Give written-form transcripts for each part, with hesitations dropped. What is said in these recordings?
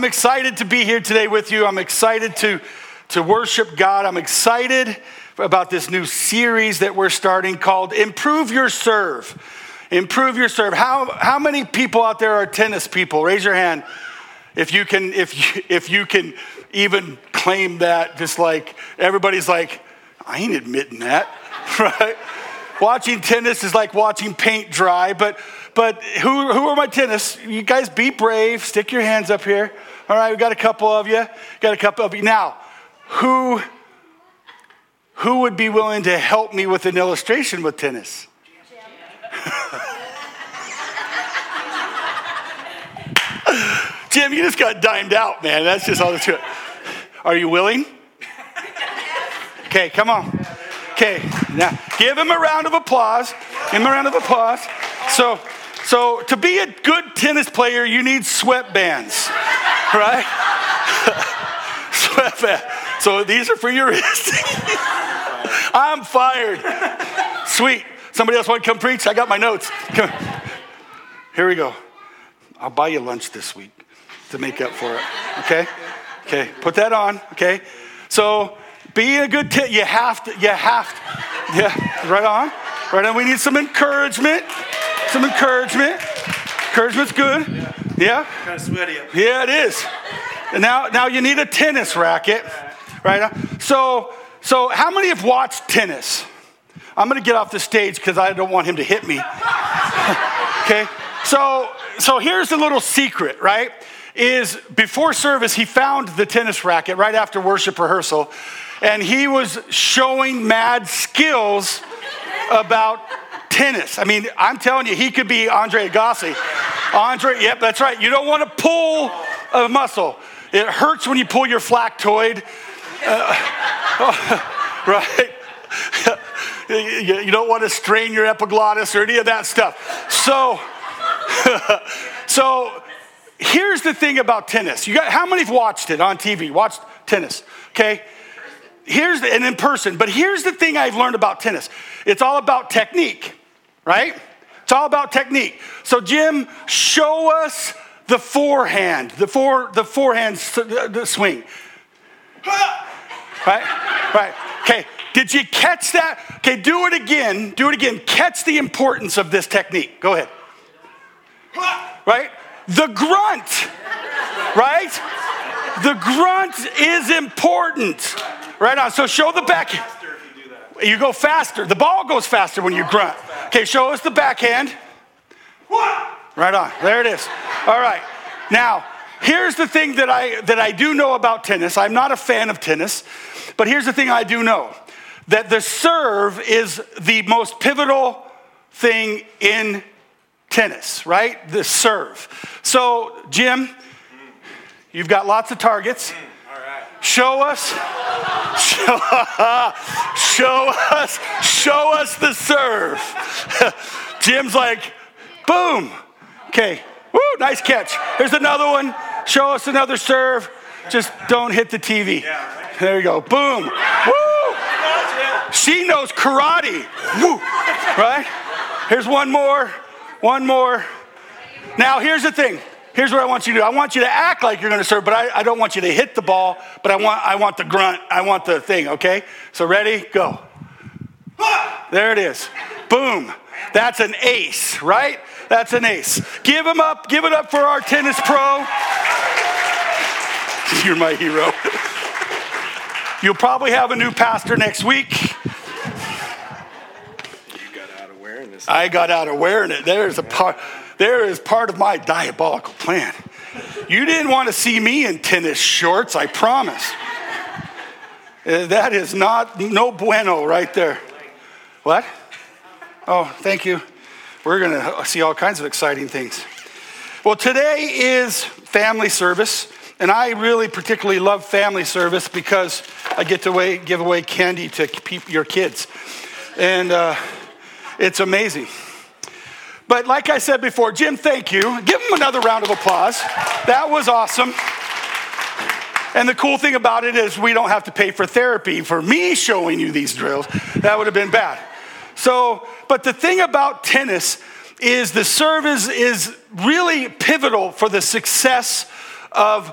I'm excited to be here today with you. I'm excited to worship God. I'm excited about this new series that we're starting called Improve Your Serve. Improve Your Serve. How many people out there are tennis people? Raise your hand if you can even claim that. Just like everybody's like, I ain't admitting that, right? Watching tennis is like watching paint dry, but who are my tennis? You guys be brave. Stick your hands up here. All right, we got a couple of you. Now, who would be willing to help me with an illustration with tennis? Jim, you just got dimed out, man. That's just all the truth. Are you willing? Okay, come on. Okay, now give him a round of applause. So to be a good tennis player, you need sweatbands, right? Sweatbands. So these are for your wrist. I'm fired. Sweet. Somebody else want to come preach? I got my notes. Come. Here we go. I'll buy you lunch this week to make up for it. Okay? Okay. Put that on. Okay. So being a good you have to. Yeah, right on. We need some encouragement. Encouragement's good. Yeah? Kind of sweaty up. Yeah, it is. And now you need a tennis racket. Right? So how many have watched tennis? I'm going to get off the stage because I don't want him to hit me. Okay? So here's a little secret, right? Is before service, he found the tennis racket right after worship rehearsal, and he was showing mad skills about tennis. I mean, I'm telling you, he could be Andre Agassi. Yep, that's right. You don't want to pull a muscle. It hurts when you pull your flactoid. Right? You don't want to strain your epiglottis or any of that stuff. So here's the thing about tennis. How many have watched it on TV? Watched tennis, okay? And in person. But here's the thing I've learned about tennis. It's all about technique, right? It's all about technique. So Jim, show us the forehand, the forehand swing. Right. Okay. Did you catch that? Okay, do it again. Catch the importance of this technique. Go ahead. Right? The grunt. Right? The grunt is important. Right on. So show the backhand. You go faster. The ball goes faster when you grunt. Okay, show us the backhand. Right on. There it is. All right. Now, here's the thing that I do know about tennis. I'm not a fan of tennis, but here's the thing I do know. That the serve is the most pivotal thing in tennis, right? The serve. So, Jim, you've got lots of targets. All right. Show us the serve. Jim's like, boom. Okay. Woo, nice catch. Here's another one. Show us another serve. Just don't hit the TV. Yeah, right. There you go. Boom. Woo. She knows karate. Woo. Right? Here's one more. Now, here's the thing. Here's what I want you to do. I want you to act like you're going to serve, but I don't want you to hit the ball, but I want the grunt. I want the thing, okay? So ready? Go. There it is. Boom. That's an ace, right? That's an ace. Give him up. Give it up for our tennis pro. You're my hero. You'll probably have a new pastor next week. You got out of wearing this. I got out of wearing it. There is part of my diabolical plan. You didn't want to see me in tennis shorts, I promise. That is no bueno right there. What? Oh, thank you. We're going to see all kinds of exciting things. Well, today is family service. And I really particularly love family service because I get to give away candy to your kids. And it's amazing. But like I said before, Jim, thank you. Give him another round of applause. That was awesome. And the cool thing about it is we don't have to pay for therapy for me showing you these drills. That would have been bad. But the thing about tennis is the serve is really pivotal for the success of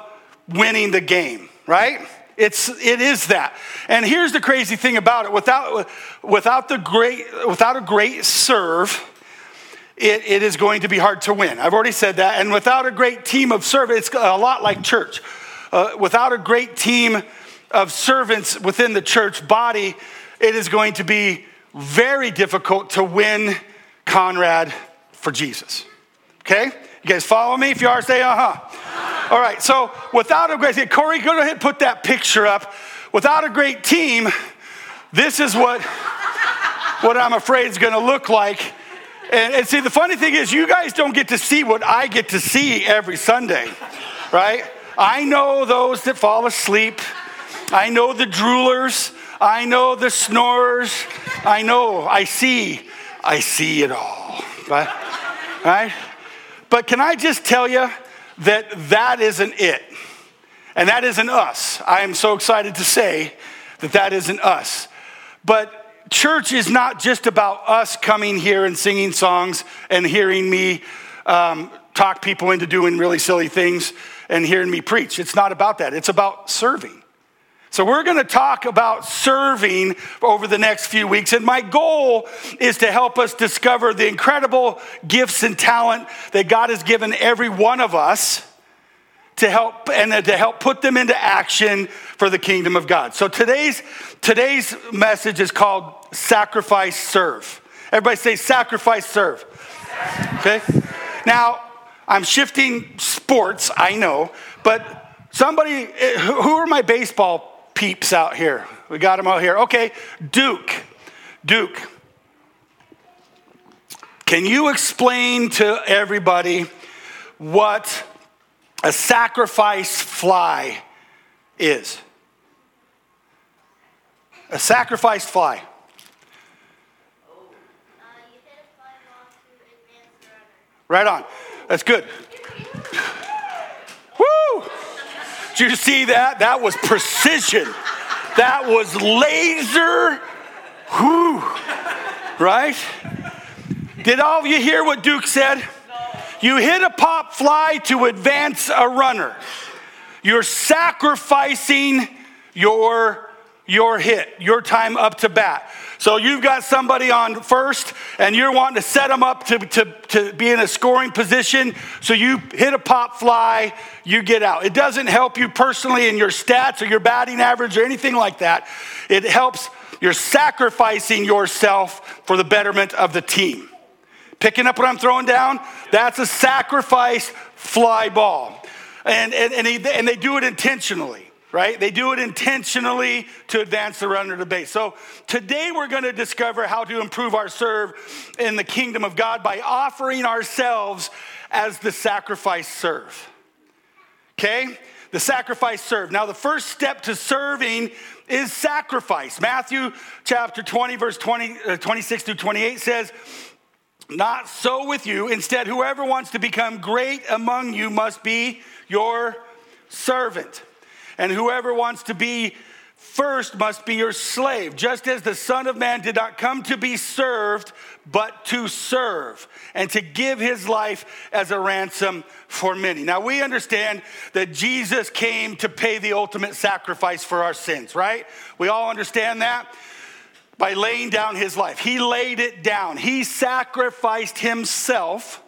winning the game, right? It is that. And here's the crazy thing about it. Without a great serve, it is going to be hard to win. I've already said that. And without a great team of servants, it's a lot like church. Without a great team of servants within the church body, it is going to be very difficult to win Conrad for Jesus. Okay? You guys follow me? If you are, say uh-huh. All right, so without a great, Corey, go ahead and put that picture up. Without a great team, this is what I'm afraid is going to look like. And see, the funny thing is you guys don't get to see what I get to see every Sunday, right? I know those that fall asleep. I know the droolers. I know the snorers. I see it all, right? But can I just tell you that isn't it. And that isn't us. I am so excited to say that isn't us. But church is not just about us coming here and singing songs and hearing me talk people into doing really silly things and hearing me preach. It's not about that. It's about serving. So we're going to talk about serving over the next few weeks. And my goal is to help us discover the incredible gifts and talent that God has given every one of us to help put them into action for the kingdom of God. So today's message is called Sacrifice, Serve. Everybody say sacrifice, serve. Okay? Now, I'm shifting sports, I know, but who are my baseball peeps out here? We got them out here. Okay, Duke. Can you explain to everybody what a sacrifice fly is? A sacrifice fly. You hit a fly ball to advance the runner. Right on. That's good. Woo! Did you see that? That was precision. That was laser. Whoo! Right? Did all of you hear what Duke said? You hit a pop fly to advance a runner. You're sacrificing your hit, your time up to bat. So you've got somebody on first, and you're wanting to set them up to be in a scoring position. So you hit a pop fly, you get out. It doesn't help you personally in your stats or your batting average or anything like that. It helps, you're sacrificing yourself for the betterment of the team. Picking up what I'm throwing down, that's a sacrifice fly ball. And they do it intentionally, right? They do it intentionally to advance the runner to base. So today we're going to discover how to improve our serve in the kingdom of God by offering ourselves as the sacrifice serve. Okay? The sacrifice serve. Now the first step to serving is sacrifice. Matthew chapter 20, verse 26 through 28 says, "Not so with you. Instead, whoever wants to become great among you must be your servant. And whoever wants to be first must be your slave, just as the Son of Man did not come to be served, but to serve, and to give his life as a ransom for many." Now, we understand that Jesus came to pay the ultimate sacrifice for our sins, right? We all understand that. By laying down his life. He laid it down. He sacrificed himself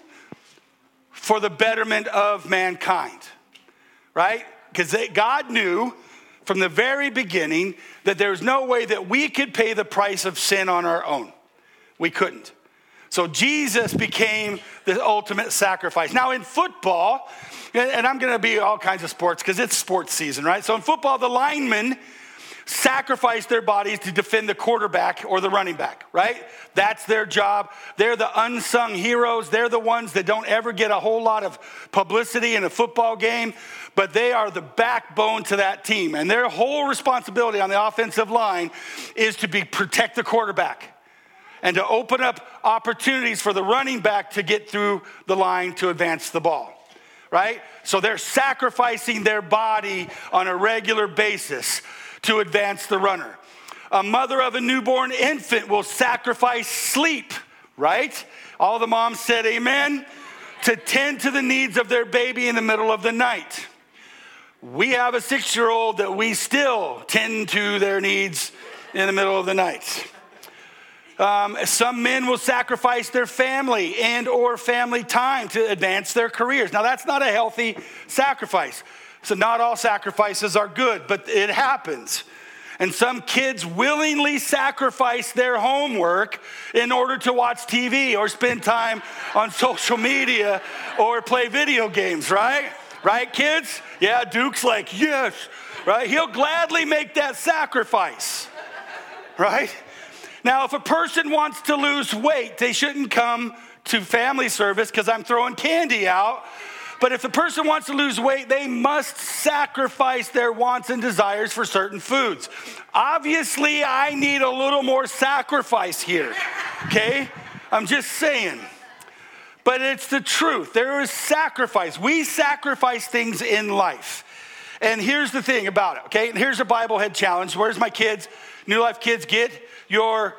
for the betterment of mankind, right? Because God knew from the very beginning that there's no way that we could pay the price of sin on our own. We couldn't. So Jesus became the ultimate sacrifice. Now in football, and I'm going to be all kinds of sports because it's sports season, right? So in football, the linemen sacrifice their bodies to defend the quarterback or the running back, right? That's their job. They're the unsung heroes. They're the ones that don't ever get a whole lot of publicity in a football game, but they are the backbone to that team. And their whole responsibility on the offensive line is to protect the quarterback and to open up opportunities for the running back to get through the line to advance the ball, right? So they're sacrificing their body on a regular basis to advance the runner. A mother of a newborn infant will sacrifice sleep, right? All the moms said amen. To tend to the needs of their baby in the middle of the night. We have a 6-year-old that we still tend to their needs in the middle of the night. Some men will sacrifice their family and or family time to advance their careers. Now, that's not a healthy sacrifice. So not all sacrifices are good, but it happens. And some kids willingly sacrifice their homework in order to watch TV or spend time on social media or play video games, right? Right, kids? Yeah, Duke's like, yes, right? He'll gladly make that sacrifice, right? Now, if a person wants to lose weight, they shouldn't come to family service because I'm throwing candy out. But if the person wants to lose weight, they must sacrifice their wants and desires for certain foods. Obviously, I need a little more sacrifice here, okay? I'm just saying. But it's the truth. There is sacrifice. We sacrifice things in life. And here's the thing about it, okay? And here's a Bible Head challenge. Where's my kids? New Life kids, get your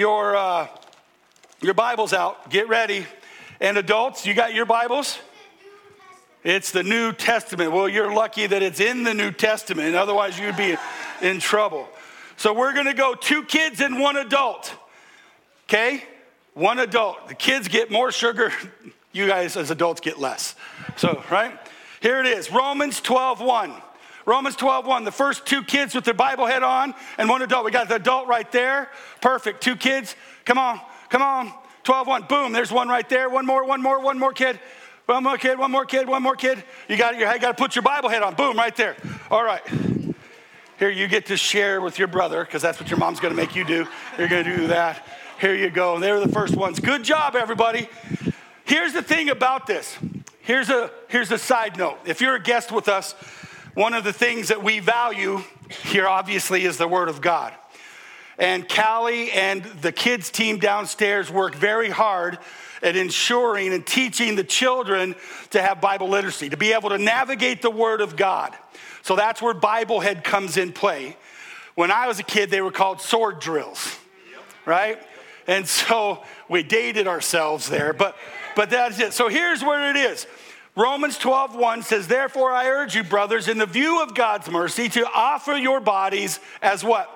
Bibles out. Get ready. And adults, you got your Bibles? It's the New Testament. Well, you're lucky that it's in the New Testament. Otherwise, you'd be in trouble. So we're going to go 2 kids and 1 adult. Okay? 1 adult. The kids get more sugar. You guys as adults get less. So, right? Here it is. Romans 12:1. Romans 12:1. The first 2 kids with their Bible head on and 1 adult. We got the adult right there. Perfect. 2 kids. Come on. 12:1. Boom. There's 1 right there. One more kid. One more kid. You got to put your Bible head on. Boom, right there. All right. Here, you get to share with your brother because that's what your mom's going to make you do. You're going to do that. Here you go. They're the first ones. Good job, everybody. Here's the thing about this. Here's a side note. If you're a guest with us, one of the things that we value here, obviously, is the Word of God. And Callie and the kids team downstairs work very hard at ensuring and teaching the children to have Bible literacy, to be able to navigate the Word of God. So that's where Bible Head comes in play. When I was a kid, they were called sword drills, right? And so we dated ourselves there, but that's it. So here's where it is. Romans 12:1 says, therefore I urge you, brothers, in the view of God's mercy, to offer your bodies as what?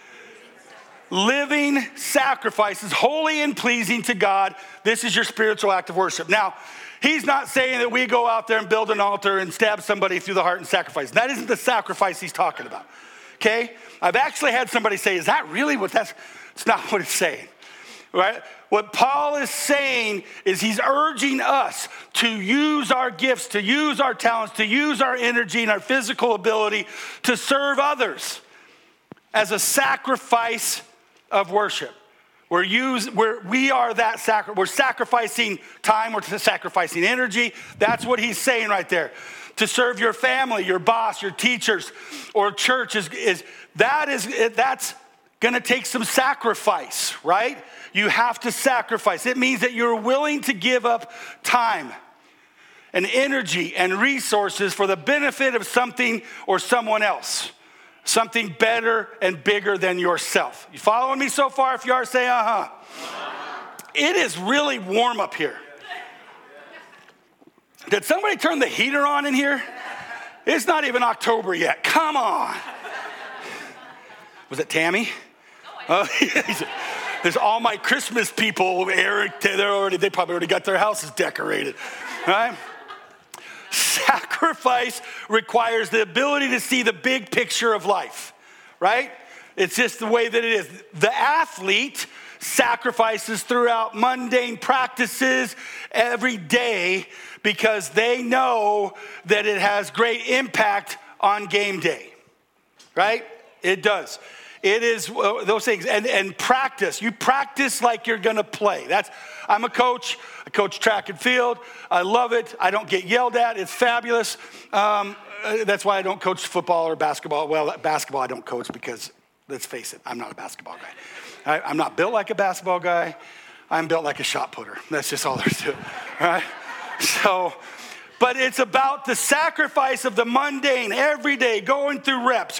Living sacrifices, holy and pleasing to God. This is your spiritual act of worship. Now, he's not saying that we go out there and build an altar and stab somebody through the heart and sacrifice. That isn't the sacrifice he's talking about, okay? I've actually had somebody say, is that really what that's? It's not what it's saying, right? What Paul is saying is he's urging us to use our gifts, to use our talents, to use our energy and our physical ability to serve others as a sacrifice of worship. We're sacrificing time, we're sacrificing energy. That's what he's saying right there. To serve your family, your boss, your teachers, or church that's going to take some sacrifice, right? You have to sacrifice. It means that you're willing to give up time and energy and resources for the benefit of something or someone else. Something better and bigger than yourself. You following me so far? If you are, say uh-huh. It is really warm up here. Did somebody turn the heater on in here? It's not even October yet. Come on. Was it Tammy? There's all my Christmas people. Eric, they probably already got their houses decorated, right? Sacrifice requires the ability to see the big picture of life, right? It's just the way that it is. The athlete sacrifices throughout mundane practices every day because they know that it has great impact on game day, right? It does. It is those things. And practice. You practice like you're going to play. I'm a coach. I coach track and field. I love it. I don't get yelled at. It's fabulous. That's why I don't coach football or basketball. Well, basketball I don't coach because, let's face it, I'm not a basketball guy. I'm not built like a basketball guy. I'm built like a shot putter. That's just all there's to it, right? But it's about the sacrifice of the mundane every day, going through reps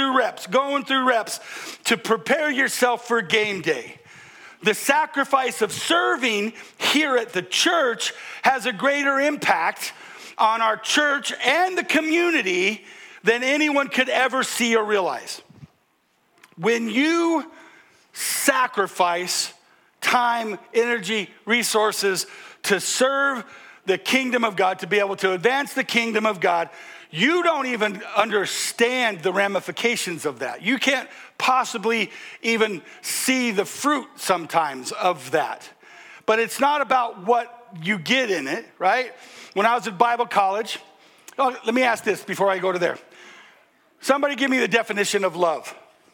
to prepare yourself for game day. The sacrifice of serving here at the church has a greater impact on our church and the community than anyone could ever see or realize. When you sacrifice time, energy, resources to serve the kingdom of God, to be able to advance the kingdom of God, you don't even understand the ramifications of that. You can't possibly even see the fruit sometimes of that. But it's not about what you get in it, right? When I was at Bible college, let me ask this before I go to there. Somebody give me the definition of love.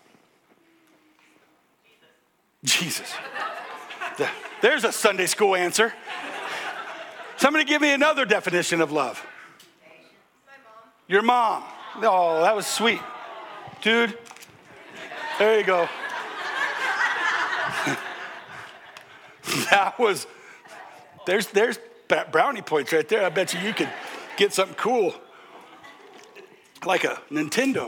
Jesus. There's a Sunday school answer. Somebody give me another definition of love. My mom. Your mom. Oh, that was sweet. Dude, there you go. That was, there's brownie points right there. I bet you could get something cool. Like a Nintendo.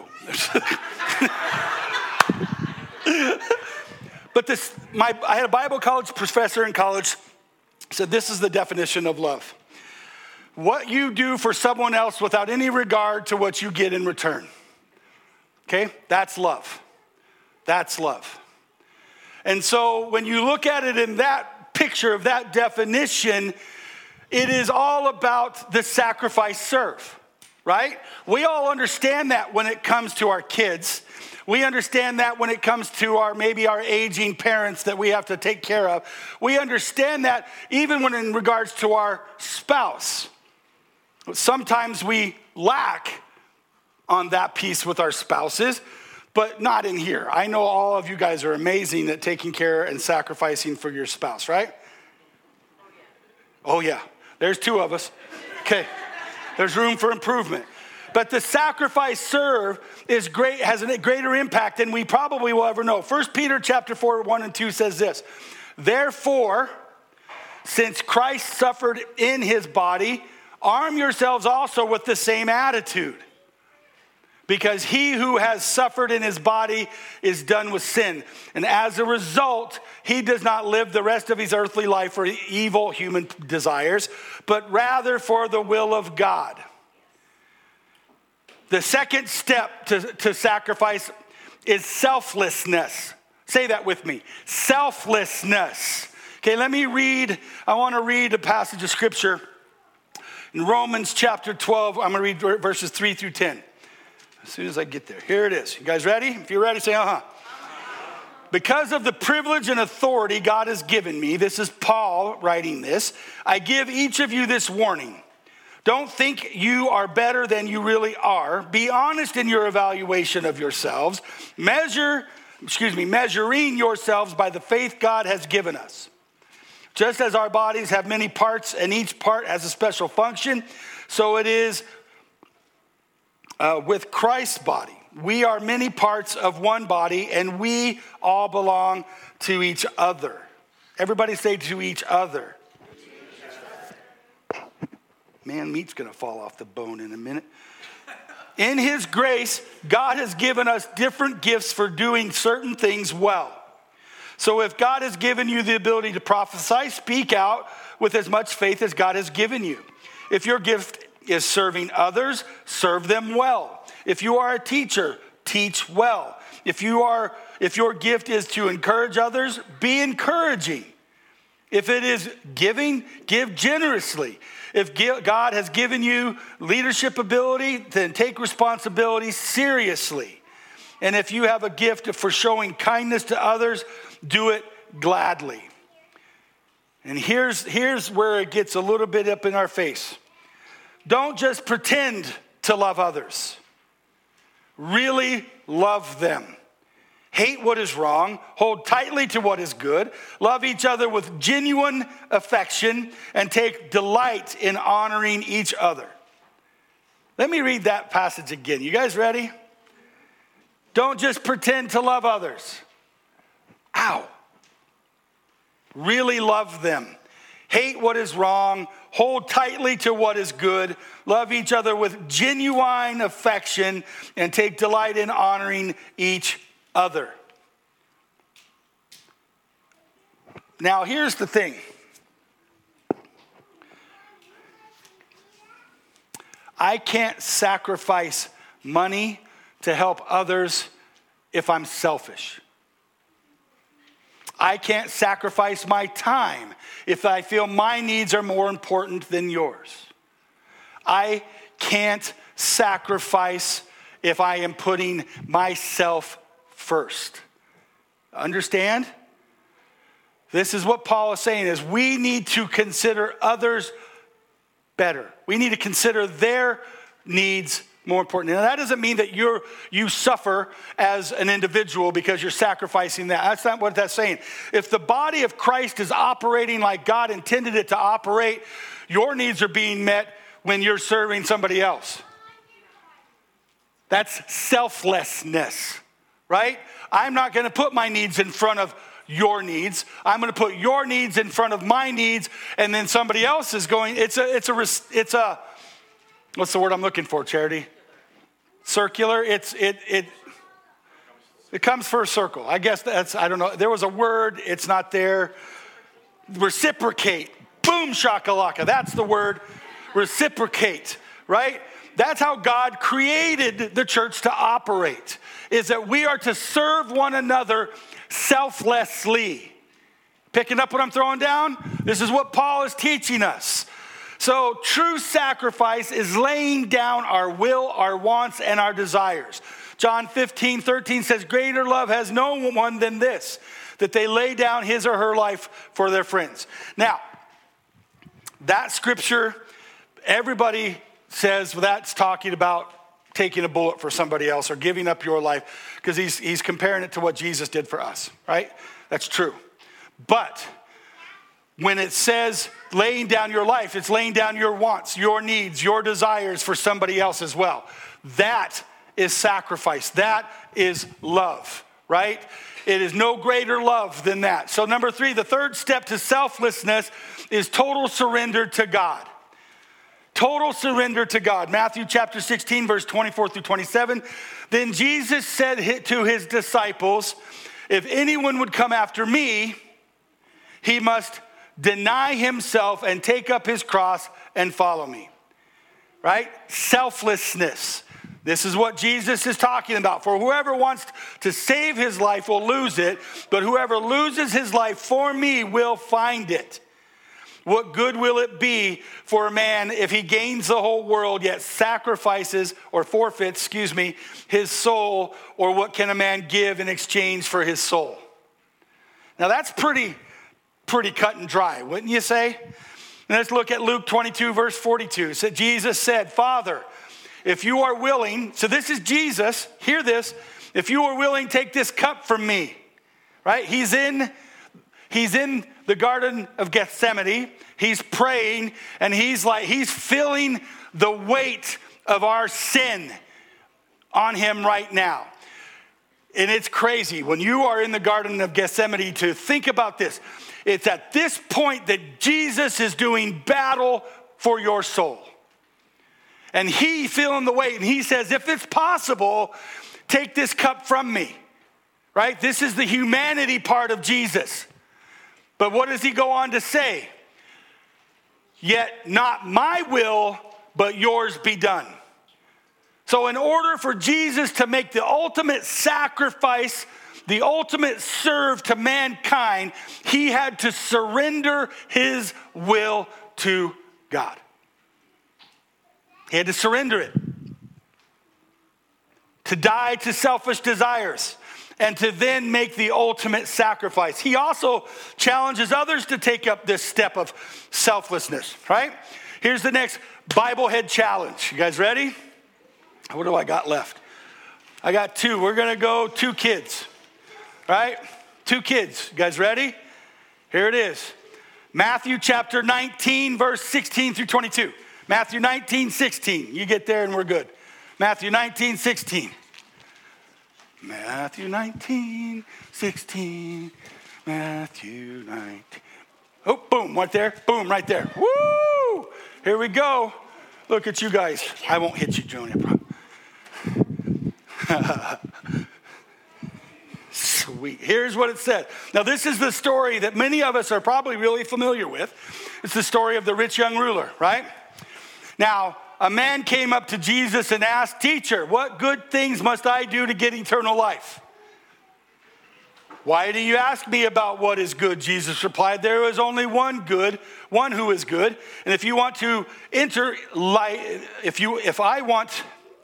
But I had a Bible college professor in college said this is the definition of love. What you do for someone else without any regard to what you get in return. Okay? That's love. That's love. And so when you look at it in that picture of that definition, it is all about the sacrifice serve, right? We all understand that when it comes to our kids. We understand that when it comes to maybe our aging parents that we have to take care of. We understand that even when in regards to our spouse. Sometimes we lack on that piece with our spouses, but not in here. I know all of you guys are amazing at taking care and sacrificing for your spouse, right? Oh yeah, there's two of us. Okay, there's room for improvement. But the sacrifice serve is great, has a greater impact than we probably will ever know. 1 Peter chapter 4, 1 and 2 says this. Therefore, since Christ suffered in his body, arm yourselves also with the same attitude. Because he who has suffered in his body is done with sin. And as a result, he does not live the rest of his earthly life for evil human desires, but rather for the will of God. The second step to sacrifice is selflessness. Say that with me. Selflessness. Okay, I want to read a passage of scripture in Romans chapter 12. I'm going to read verses 3 through 10. As soon as I get there. Here it is. You guys ready? If you're ready, say uh-huh. Because of the privilege and authority God has given me, this is Paul writing this, I give each of you this warning. Don't think you are better than you really are. Be honest in your evaluation of yourselves. Measuring yourselves by the faith God has given us. Just as our bodies have many parts and each part has a special function, so it is with Christ's body. We are many parts of one body and we all belong to each other. Everybody say to each other. Man, meat's going to fall off the bone in a minute. In his grace, God has given us different gifts for doing certain things well. So if God has given you the ability to prophesy, speak out with as much faith as God has given you. If your gift is serving others, serve them well. If you are a teacher, teach well. If your gift is to encourage others, be encouraging. If it is giving, give generously. If God has given you leadership ability, then take responsibility seriously. And if you have a gift for showing kindness to others, do it gladly. And here's where it gets a little bit up in our face. Don't just pretend to love others. Really love them. Hate what is wrong, hold tightly to what is good, love each other with genuine affection, and take delight in honoring each other. Let me read that passage again. You guys ready? Don't just pretend to love others. Ow. Really love them. Hate what is wrong, hold tightly to what is good, love each other with genuine affection, and take delight in honoring each other. Now, here's the thing. I can't sacrifice money to help others if I'm selfish. I can't sacrifice my time if I feel my needs are more important than yours. I can't sacrifice if I am putting myself first. Understand? This is what Paul is saying, is we need to consider others better. We need to consider their needs more important. Now, that doesn't mean that you suffer as an individual because you're sacrificing that. That's not what that's saying. If the body of Christ is operating like God intended it to operate, your needs are being met when you're serving somebody else. That's selflessness, right? I'm not going to put my needs in front of your needs. I'm going to put your needs in front of my needs, and then somebody else is going. It's a what's the word I'm looking for? Charity. Circular. It comes for a circle. I guess I don't know. There was a word. It's not there. Reciprocate. Boom shakalaka. That's the word. Reciprocate. Right? That's how God created the church to operate. Is that we are to serve one another selflessly. Picking up what I'm throwing down? This is what Paul is teaching us. So true sacrifice is laying down our will, our wants, and our desires. John 15:13 says, greater love has no one than this, that they lay down his or her life for their friends. Now, that scripture, everybody says that's talking about taking a bullet for somebody else or giving up your life, because he's comparing it to what Jesus did for us, right? That's true. But when it says laying down your life, it's laying down your wants, your needs, your desires for somebody else as well. That is sacrifice. That is love, right? It is no greater love than that. So number 3, the third step to selflessness is total surrender to God. Total surrender to God. Matthew chapter 16, verse 24 through 27. Then Jesus said to his disciples, if anyone would come after me, he must deny himself and take up his cross and follow me. Right? Selflessness. This is what Jesus is talking about. For whoever wants to save his life will lose it, but whoever loses his life for me will find it. What good will it be for a man if he gains the whole world yet sacrifices or forfeits, his soul? Or what can a man give in exchange for his soul? Now that's pretty cut and dry, wouldn't you say? And let's look at Luke 22, verse 42. So Jesus said, Father, if you are willing, so this is Jesus, hear this, if you are willing, take this cup from me, right? He's in the Garden of Gethsemane. He's praying, and he's feeling the weight of our sin on him right now. And it's crazy. When you are in the Garden of Gethsemane, to think about this. It's at this point that Jesus is doing battle for your soul. And he feeling the weight, and he says, if it's possible, take this cup from me. Right? This is the humanity part of Jesus. But what does he go on to say? Yet not my will, but yours be done. So in order for Jesus to make the ultimate sacrifice, the ultimate serve to mankind, he had to surrender his will to God. He had to surrender it. To die to selfish desires. And to then make the ultimate sacrifice. He also challenges others to take up this step of selflessness, right? Here's the next Bible head challenge. You guys ready? What do I got left? I got 2. We're going to go 2 kids, right? 2 kids. You guys ready? Here it is. Matthew chapter 19, verse 16 through 22. Matthew 19, 16. You get there and we're good. Matthew 19, 16. Matthew 19, 16, Matthew 19. Oh, boom, right there. Boom, right there. Woo! Here we go. Look at you guys. I won't hit you, Junior. Sweet. Here's what it said. Now, this is the story that many of us are probably really familiar with. It's the story of the rich young ruler, right? Now, a man came up to Jesus and asked, "Teacher, what good things must I do to get eternal life?" "Why do you ask me about what is good?" Jesus replied. "There is only one good, one who is good. And if you want to enter life, if you want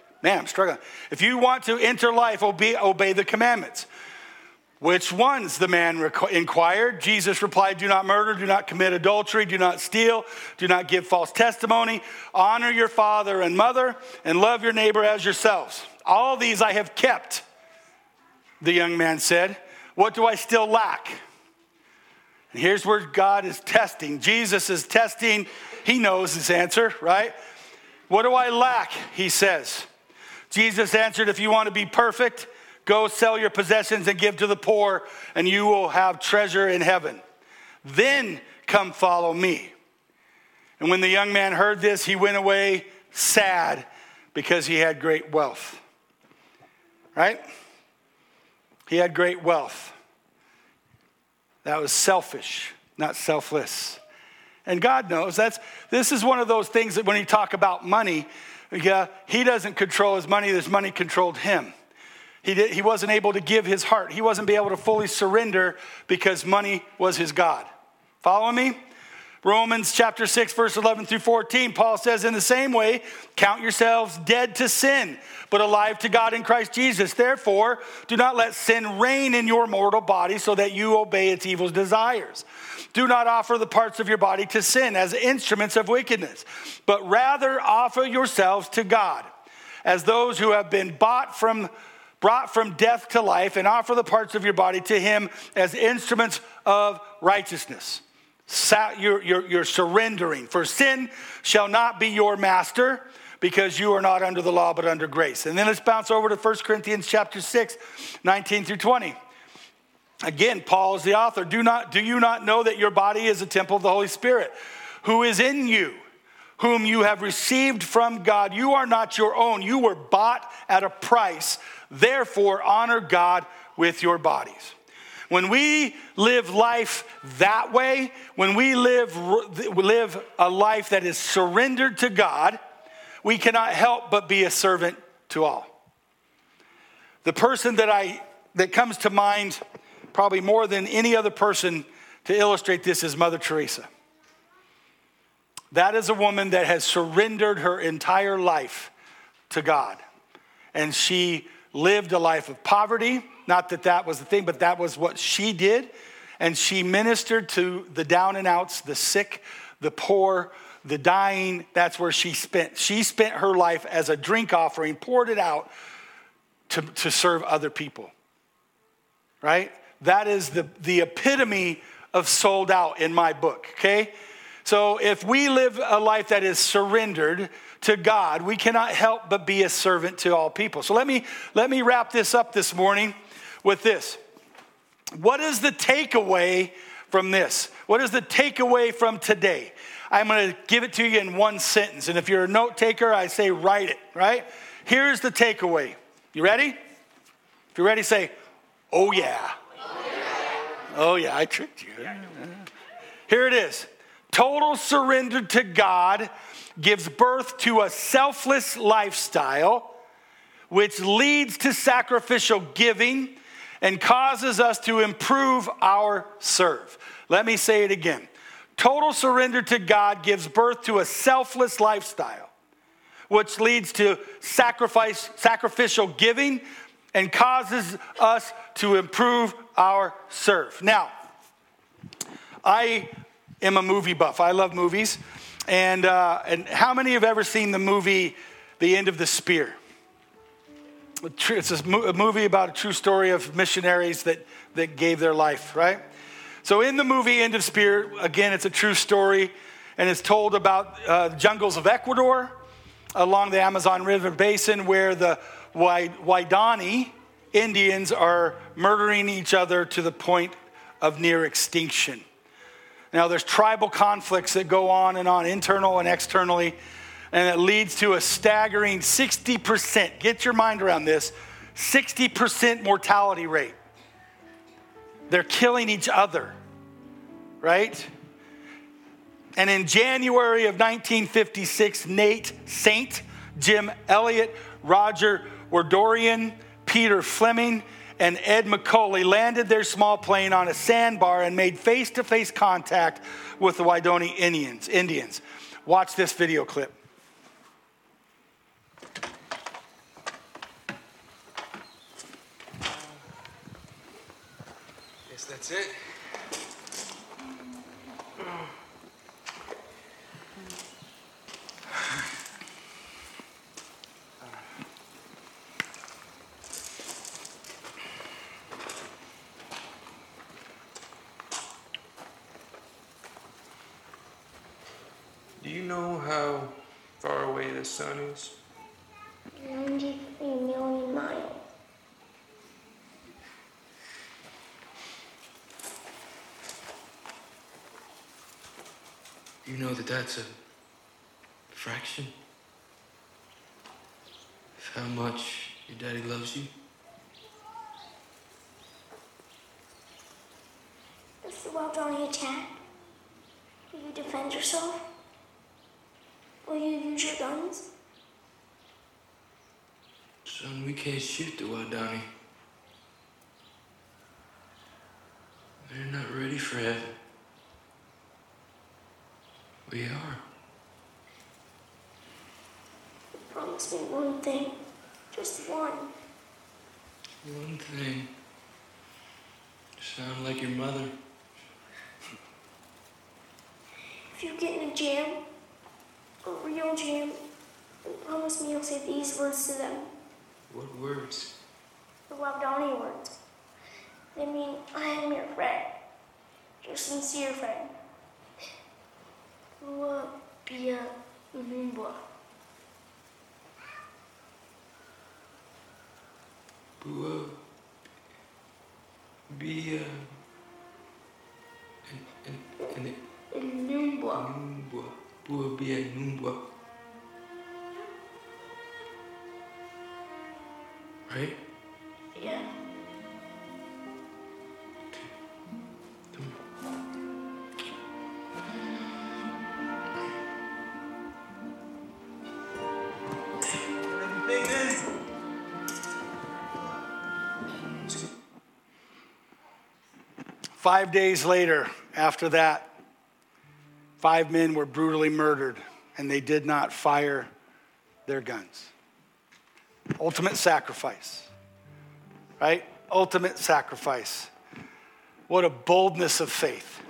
to enter life, obey the commandments." "Which ones?" the man inquired. Jesus replied, "Do not murder, do not commit adultery, do not steal, do not give false testimony, honor your father and mother, and love your neighbor as yourselves. All these I have kept," the young man said. "What do I still lack?" And here's where God is testing. Jesus is testing. He knows his answer, right? "What do I lack?" he says. Jesus answered, "If you want to be perfect, go sell your possessions and give to the poor, and you will have treasure in heaven. Then come follow me." And when the young man heard this, he went away sad because he had great wealth. Right? He had great wealth. That was selfish, not selfless. And God knows this is one of those things that when you talk about money, he doesn't control his money, this money controlled him. He wasn't able to give his heart. He wasn't able to fully surrender because money was his God. Follow me? Romans chapter 6, verse 11 through 14, Paul says, "In the same way, count yourselves dead to sin, but alive to God in Christ Jesus. Therefore, do not let sin reign in your mortal body so that you obey its evil desires. Do not offer the parts of your body to sin as instruments of wickedness, but rather offer yourselves to God as those who have been brought from death to life, and offer the parts of your body to him as instruments of righteousness." You're surrendering. "For sin shall not be your master, because you are not under the law but under grace." And then let's bounce over to 1 Corinthians chapter 6, 19 through 20. Again, Paul is the author. Do you not know that your body is a temple of the Holy Spirit, who is in you, whom you have received from God? You are not your own. You were bought at a price. Therefore, honor God with your bodies. When we live life that way, when we live a life that is surrendered to God, we cannot help but be a servant to all. The person that comes to mind probably more than any other person to illustrate this is Mother Teresa. That is a woman that has surrendered her entire life to God. And she lived a life of poverty. Not that was the thing, but that was what she did. And she ministered to the down and outs, the sick, the poor, the dying. That's where she spent. She spent her life as a drink offering, poured it out to serve other people. Right? That is the epitome of sold out in my book, okay? So if we live a life that is surrendered to God, we cannot help but be a servant to all people. So let me wrap this up this morning with this. What is the takeaway from this? What is the takeaway from today? I'm going to give it to you in one sentence. And if you're a note taker, I say write it, right? Here's the takeaway. You ready? If you're ready, say, "Oh yeah." Oh yeah, I tricked you. Here it is. Total surrender to God gives birth to a selfless lifestyle, which leads to sacrificial giving and causes us to improve our serve. Let me say it again. Total surrender to God gives birth to a selfless lifestyle, which leads to sacrificial giving and causes us to improve our serve. Now, I am a movie buff. I love movies. And how many have ever seen the movie The End of the Spear? It's a movie about a true story of missionaries that gave their life, right? So in the movie End of Spear, again, it's a true story, and it's told about jungles of Ecuador along the Amazon River Basin where the Waidani Indians are murdering each other to the point of near extinction. Now, there's tribal conflicts that go on, internal and externally, and it leads to a staggering 60%, get your mind around this, 60% mortality rate. They're killing each other, right? And in January of 1956, Nate Saint, Jim Elliott, Roger Wardorian, Peter Fleming, and Ed McCauley landed their small plane on a sandbar and made face-to-face contact with the Waodani Indians. Watch this video clip. Guess that's it. Do you know how far away the sun is? 93 million miles. Do you know that that's a fraction of how much your daddy loves you? If the Waodani attack, will you defend yourself? Will you use your guns? Son, we can't shoot the Waodani. They're not ready for heaven. We are. Promise me one thing. Just one. One thing. Sound like your mother. If you get in a jam, a real jam, then promise me you'll say these words to them. What words? The Waodani words. They mean, I am your friend. Your sincere friend. Bua Bia Unumbwa. Bua. Bia. And Unumbwa. Numbwa. Bua Bia Numbwa. Right? Yeah. Come on. 5 days later, after that, 5 men were brutally murdered, and they did not fire their guns. Ultimate sacrifice, right? Ultimate sacrifice. What a boldness of faith.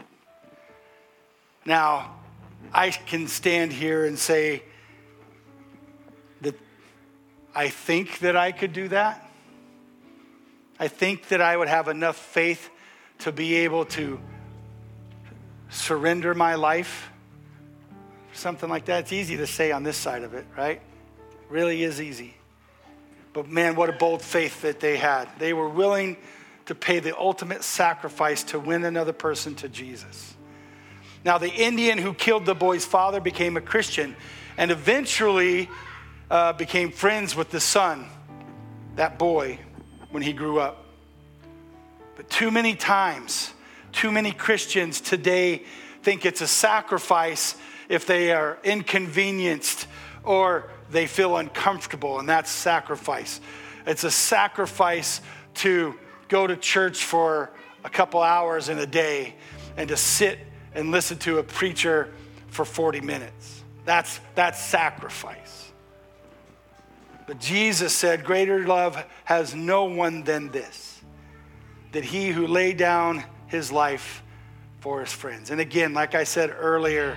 Now, I can stand here and say that I think that I could do that. I think that I would have enough faith to be able to surrender my life. Something like that. It's easy to say on this side of it, right? It really is easy. But man, what a bold faith that they had. They were willing to pay the ultimate sacrifice to win another person to Jesus. Now, the Indian who killed the boy's father became a Christian and eventually became friends with the son, that boy, when he grew up. But too many times, too many Christians today think it's a sacrifice if they are inconvenienced or they feel uncomfortable, and that's sacrifice. It's a sacrifice to go to church for a couple hours in a day and to sit and listen to a preacher for 40 minutes. That's sacrifice. But Jesus said, greater love has no one than this, that he who laid down his life for his friends. And again, like I said earlier,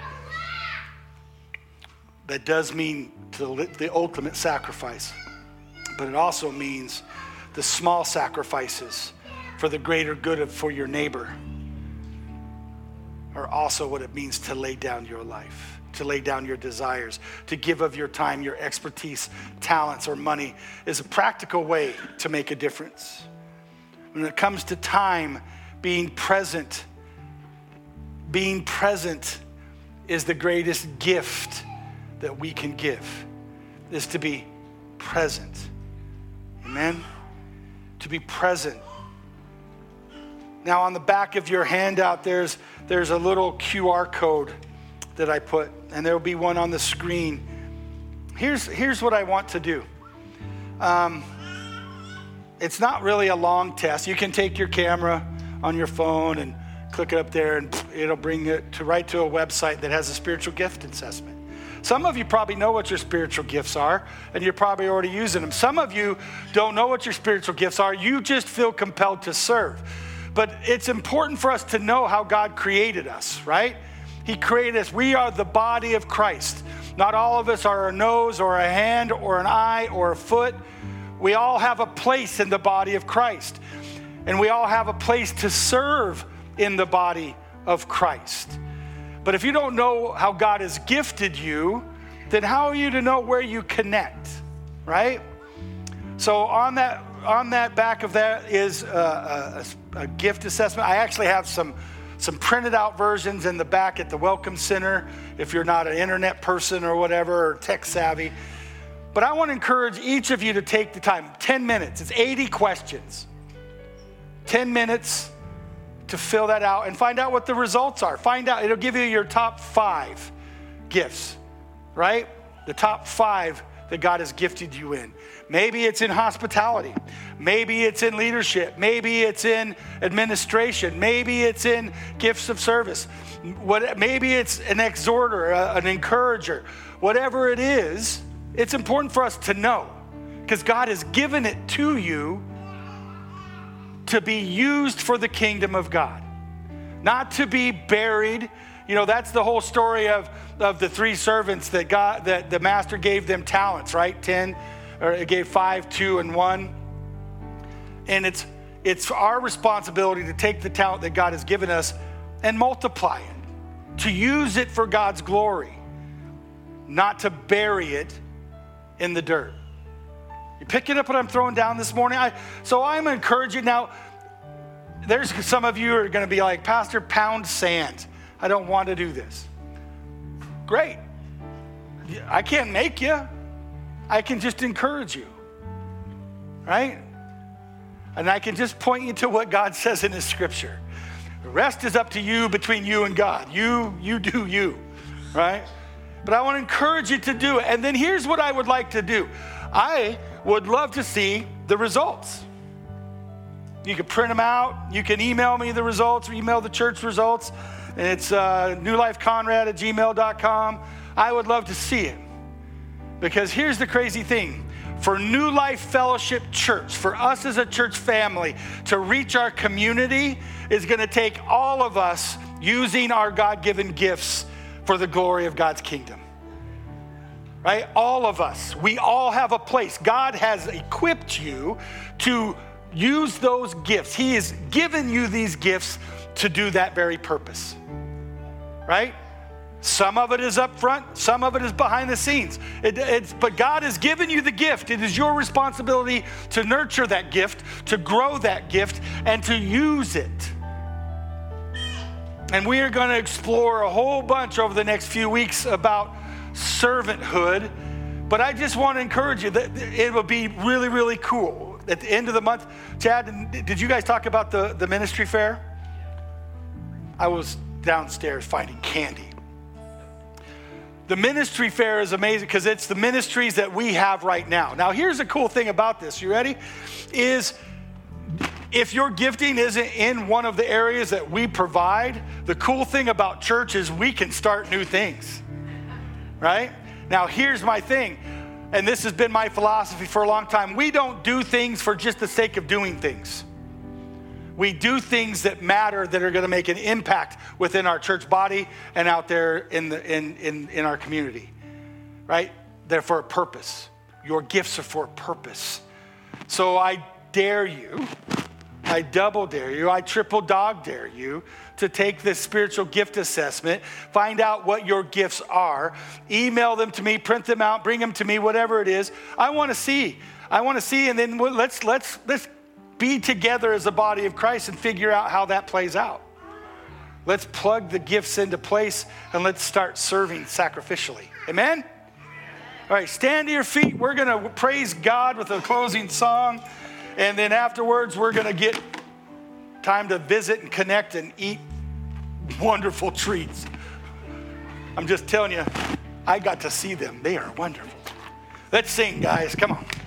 that does mean the ultimate sacrifice, but it also means the small sacrifices for the greater good for your neighbor are also what it means to lay down your life, to lay down your desires, to give of your time, your expertise, talents, or money is a practical way to make a difference. When it comes to time, being present is the greatest gift that we can give, is to be present. Amen? To be present. Now on the back of your handout, there's a little QR code that I put, and there will be one on the screen. Here's what I want to do. It's not really a long test. You can take your camera on your phone and click it up there, and it'll bring it right to a website that has a spiritual gift assessment. Some of you probably know what your spiritual gifts are, and you're probably already using them. Some of you don't know what your spiritual gifts are. You just feel compelled to serve. But it's important for us to know how God created us, right? He created us. We are the body of Christ. Not all of us are a nose or a hand or an eye or a foot. We all have a place in the body of Christ. And we all have a place to serve in the body of Christ. But if you don't know how God has gifted you, then how are you to know where you connect, right? So on that back of that is a gift assessment. I actually have some printed out versions in the back at the Welcome Center if you're not an internet person or whatever, or tech savvy. But I want to encourage each of you to take the time, 10 minutes. It's 80 questions. 10 minutes to fill that out and find out what the results are. Find out, it'll give you your top 5 gifts, right? The top 5 that God has gifted you in. Maybe it's in hospitality. Maybe it's in leadership. Maybe it's in administration. Maybe it's in gifts of service. Maybe it's an exhorter, an encourager. Whatever it is, it's important for us to know, because God has given it to you to be used for the kingdom of God, not to be buried. You know, that's the whole story of the 3 servants that the master gave them talents, right? 10, or it gave 5, 2, and 1. And it's our responsibility to take the talent that God has given us and multiply it, to use it for God's glory, not to bury it in the dirt. You picking up what I'm throwing down this morning? So I'm encouraging. Now, there's some of you who are going to be like, Pastor, pound sand. I don't want to do this. Great. I can't make you. I can just encourage you, right? And I can just point you to what God says in His Scripture. The rest is up to you, between you and God. You do you, right? But I want to encourage you to do it. And then here's what I would like to do. I would love to see the results. You can print them out. You can email me the results, or email the church results. And it's newlifeconrad@gmail.com. I would love to see it. Because here's the crazy thing. For New Life Fellowship Church, for us as a church family, to reach our community is going to take all of us using our God-given gifts for the glory of God's kingdom. Right? All of us. We all have a place. God has equipped you to use those gifts. He has given you these gifts to do that very purpose. Right? Some of it is up front. Some of it is behind the scenes. But God has given you the gift. It is your responsibility to nurture that gift, to grow that gift, and to use it. And we are going to explore a whole bunch over the next few weeks about servanthood. But I just want to encourage you that it will be really, really cool. At the end of the month, Chad, did you guys talk about the ministry fair? I was downstairs finding candy. The ministry fair is amazing because it's the ministries that we have right now. Now, here's the cool thing about this. You ready? Is if your gifting isn't in one of the areas that we provide, the cool thing about church is we can start new things, right? Now, here's my thing, and this has been my philosophy for a long time. We don't do things for just the sake of doing things. We do things that matter, that are going to make an impact within our church body and out there in our community, right? They're for a purpose. Your gifts are for a purpose. So I dare you, I double dare you, I triple dog dare you to take this spiritual gift assessment, find out what your gifts are, email them to me, print them out, bring them to me, whatever it is. I want to see, and then let's be together as a body of Christ and figure out how that plays out. Let's plug the gifts into place and let's start serving sacrificially. Amen? All right, stand to your feet. We're going to praise God with a closing song. And then afterwards, we're going to get time to visit and connect and eat wonderful treats. I'm just telling you, I got to see them. They are wonderful. Let's sing, guys. Come on.